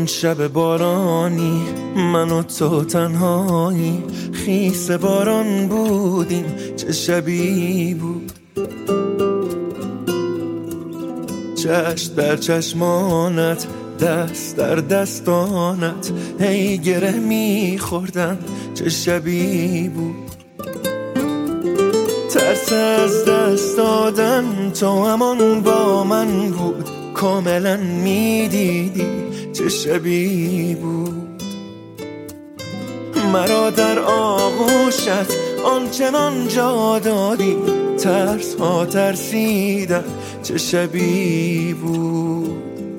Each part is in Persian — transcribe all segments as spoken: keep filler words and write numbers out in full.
شب بارانی من و تو تنهایی، خیس باران بودیم چه شبی بود. چشم در چشمانت، دست در دستانت، هی گره میخوردم چه شبی بود. ترس از دست دادن تو همان با من بود، کاملا میدیدی چه شبی بود. مرا در آغوشت آنچنان جا دادی، ترس ها ترسیدن چه شبی بود.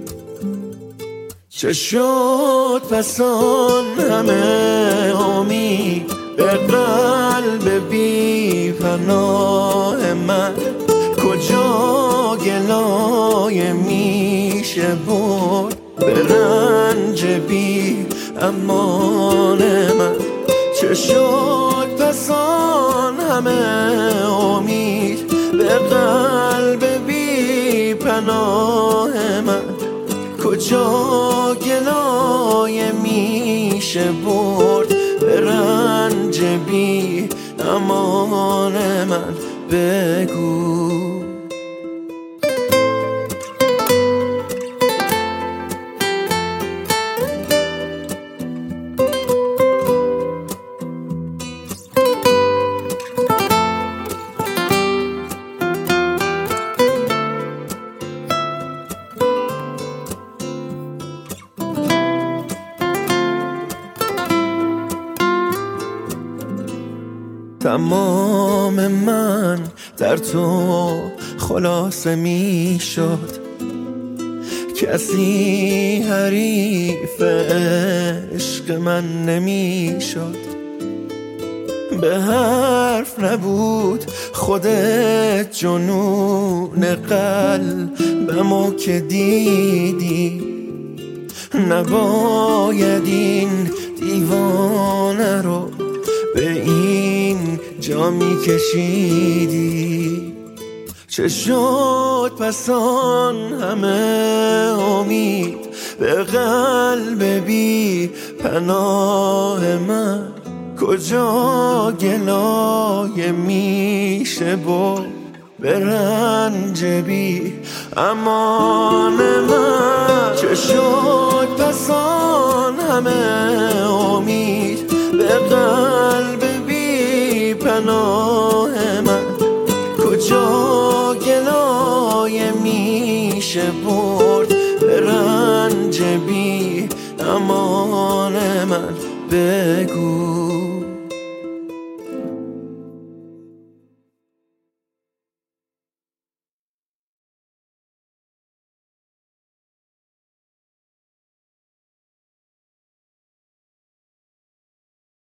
چه شد پس آن همه امید به قلب بی پناه من، کجا گلایه میشه برد به رنج بی امان من. چه شد پس آن همه امید به قلب بی پناه من، کجا گلایه میشه برد به رنج بی امان من. بگو تمام من در تو خلاصه می شد، کسی حریف عشق من نمی شد. به حرف نبود خودت جنون قلبمو که دیدی، نباید این دیوانه رو به این جا می کشیدی. چه شد پس آن همه امید به قلب بی پناه من، کجا گلایه میشه برد به رنج بی امان من. چه شد پس آن همه امید به قلب بی پناه من، کجا گلایه میشه برد به رنج بی امان من. بگو